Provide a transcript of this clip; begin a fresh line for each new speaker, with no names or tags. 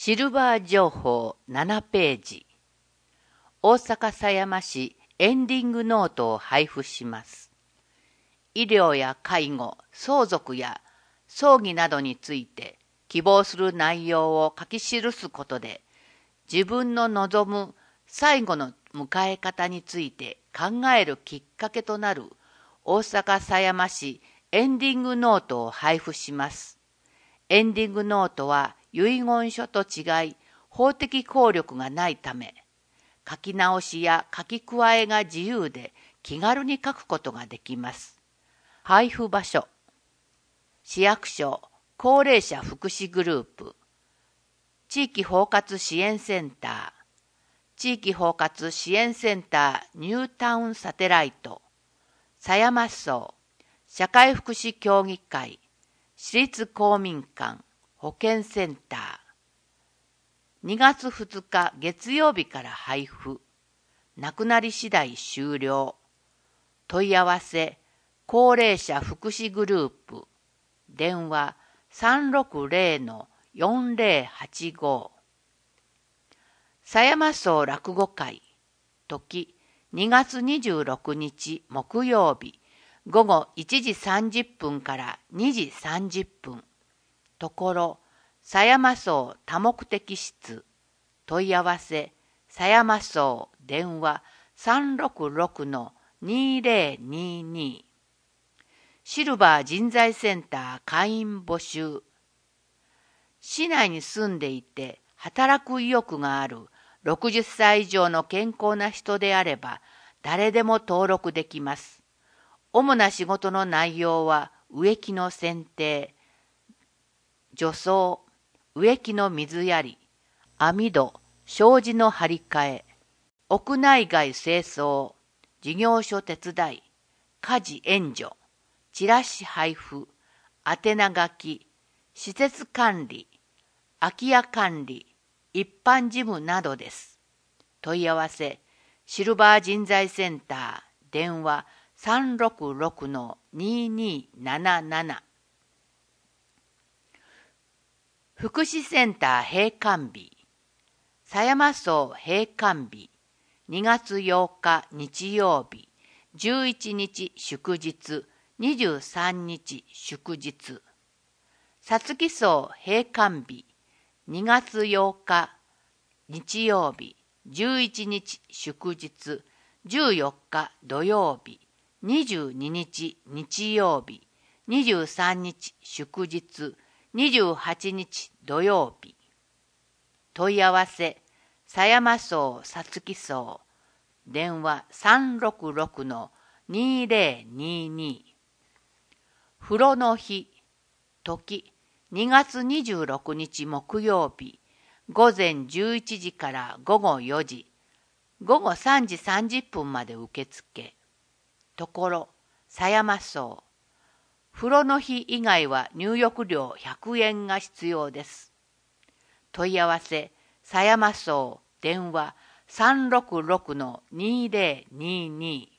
シルバー情報7ページ。大阪狭山市エンディングノートを配布します。医療や介護、相続や葬儀などについて希望する内容を書き記すことで、自分の望む最後の迎え方について考えるきっかけとなる大阪狭山市エンディングノートを配布します。エンディングノートは遺言書と違い法的効力がないため、書き直しや書き加えが自由で気軽に書くことができます。配布場所、市役所高齢者福祉グループ、地域包括支援センター、地域包括支援センターニュータウンサテライト、狭山荘、社会福祉協議会、市立公民館、保健センター。2月2日月曜日から配布。なくなり次第終了。問い合わせ、高齢者福祉グループ。電話 360-4085。狭山荘落語会。時、2月26日木曜日。午後1時30分から2時30分。ところ、狭山荘多目的室。問い合わせ、狭山荘電話 366-2022。シルバー人材センター会員募集。市内に住んでいて働く意欲がある60歳以上の健康な人であれば誰でも登録できます。主な仕事の内容は植木の剪定、除草、植木の水やり、網戸、障子の張り替え、屋内外清掃、事業所手伝い、家事援助、チラシ配布、宛名書き、施設管理、空き家管理、一般事務などです。問い合わせ、シルバー人材センター、電話 366-2277。福祉センター閉館日。狭山荘閉館日。2月8日日曜日。11日祝日。23日祝日。さつき荘閉館日。2月8日日曜日。11日祝日。14日土曜日。22日日曜日。23日祝日。28日土曜日。問い合わせ、狭山荘さつき荘、電話 366-2022。風呂の日、時、2月26日木曜日、午前11時から午後4時、午後3時30分まで受付。ところ、狭山荘。風呂の日以外は入浴料100円が必要です。問い合わせ、狭山荘電話 366-2022。